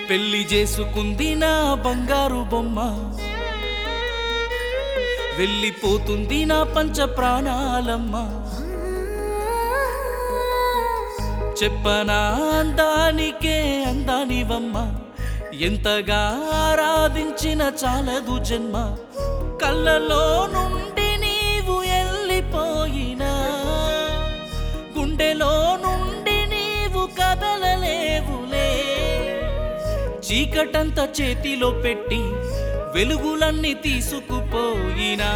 పెళ్లి చేసుకుంది నా బంగారు బొమ్మ, వెళ్ళిపోతుంది నా పంచ ప్రాణాలమ్మ. చెప్పనా అందానికే అందానివమ్మ, ఎంతగా ఆరాధించిన చాలదు జన్మ. కళ్ళలో నుండి నీవు వెళ్ళిపోయినా, గుండెలో నుండి నీవు కదలలేవులే. చీకటంతా చేతిలో పెట్టి వెలుగులన్నీ తీసుకుపోయినా,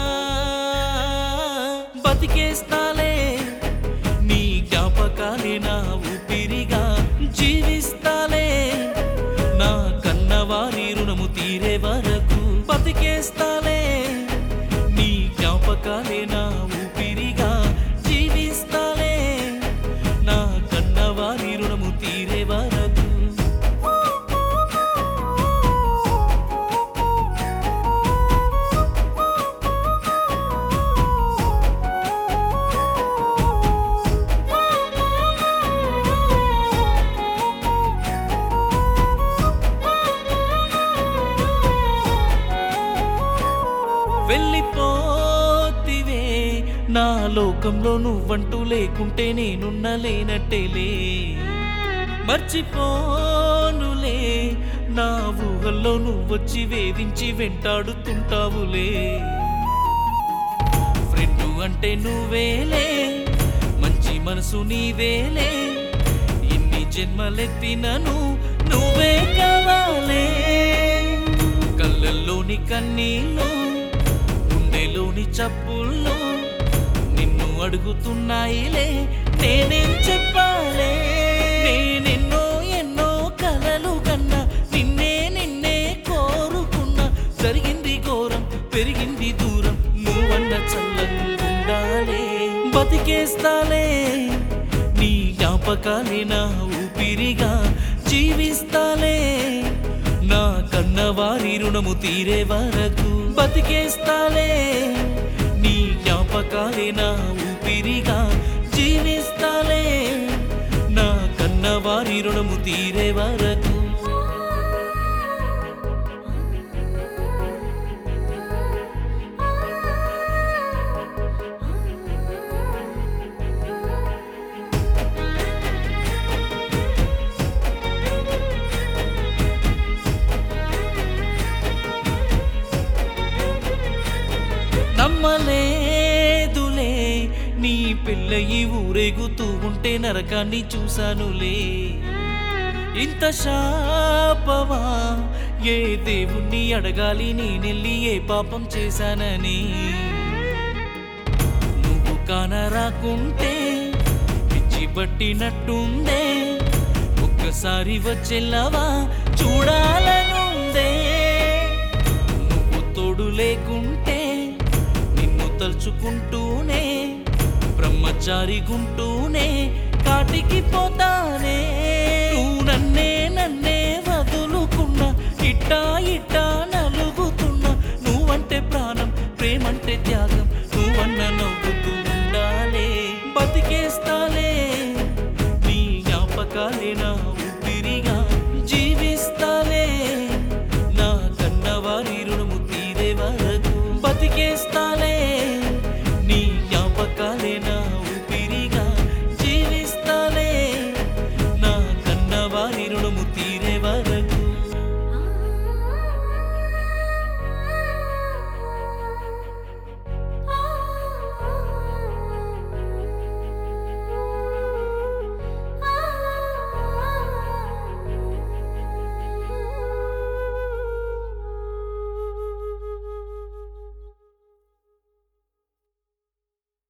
బతికేస్తాలే నీ జ్ఞాపకాలే నా ఊపిరిగా జీవిస్తాలే. నా కన్నవారి రుణము తీరే వరకు బతికేస్తాలే నీ జ్ఞాపకాలే నా ఊపిరిగా జీవిస్తాలే. నా కన్నవారి రుణము తీరే వరకు. వెళ్ళిపోతివే నా లోకంలో, నువ్వంటూ లేకుంటే నేనున్న లేనట్టేలే. మర్చిపోనులే నా ఊహల్లో నువ్వొచ్చి వేధించి వెంటాడుతుంటావులే. ఫ్రెండు అంటే నువ్వేలే, మంచి మనసు నీదేలే. ఎన్ని జన్మలెత్తినను నువ్వే కావాలే. కళ్ళల్లోని కన్నీళ్ళు, గుండెలోని చప్పుళ్ళు నిన్ను అడుగుతున్నాయిలే, నేనేం చెప్పాలే. నేనెన్నో ఎన్నో కలలు కన్నా, నిన్నే నిన్నే కోరుకున్నా. జరిగింది ఘోరం, పెరిగింది దూరం, నువ్వన్న చల్లంగుండాలే. బతికేస్తాలే నీ జ్ఞాపకాలే నా ఊపిరిగా జీవిస్తాలే. నా కన్నవారి రుణము తీరే వరకు బతికేస్తాలే నీ జ్ఞాపకాలే నా ఊపిరిగా జీవిస్తాలే. నా కన్నవారి రుణము తీరే వరకు. నమ్మలేదులే నీ పెళ్ళయి ఊరేగుతూ ఉంటే నరకాన్ని చూశానులే. ఇంత శాపమా, ఏ దేవుణ్ణి అడగాలి నేనెళ్ళి ఏ పాపం చేశానని. నువ్వు కానరాకుంటే పిచ్చి పట్టినట్టుందే, ఒక్కసారి వచ్చెళ్ళవా చూడాలనుందే. నువ్వు తోడు లేకుంటే తలుచుకుంటూనే బ్రహ్మచారి గుంటూనే కాటికి పోతానే. నువ్వు నన్నే వదులుకున్నా, ఇట్టా ఇట్టా నలుగుతున్నా. నువ్వంటే ప్రాణం, ప్రేమంటే త్యాగం, నువ్వన్న నవ్వుతూ ఉండాలే. బతికేస్తా